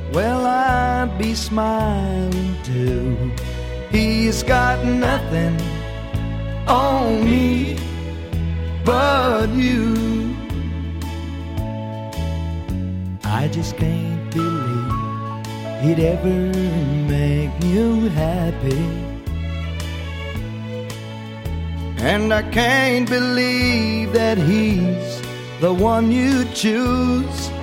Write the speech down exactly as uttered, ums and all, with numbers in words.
well, I'd be smiling too. He's got nothing on me but you. I just can't believe he'd ever make you happy, and I can't believe that he's the one you choose.